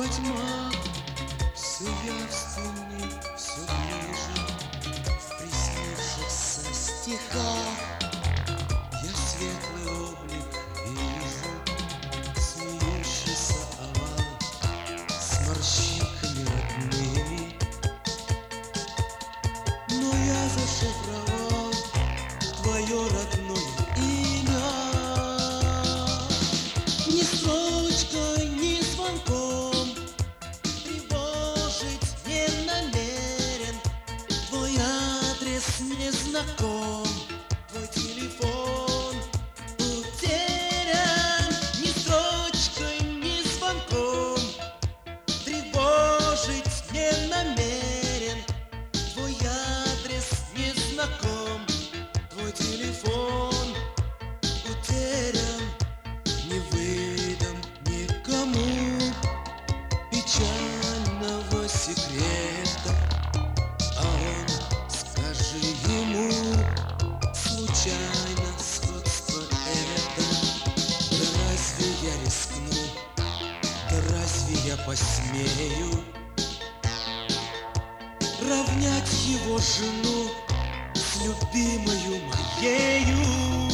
тьма все явственней, все ближе. В приснившихся стихах я светлый облик вижу, смеющийся овал с морщинками родными. Но я зашифровал твое родное имя. Ни строчкой, ни звонком тревожить не намерен. Твой адрес не знаком, твой телефон утерян. Ни строчкой, ни звонком тревожить не намерен. Твой адрес не знаком, твой телефон утерян. Не выдам никому печального секрета, а он, скажи ему, случайно сходство это. Да разве я рискну, да разве я посмею равнять его жену с любимою моею?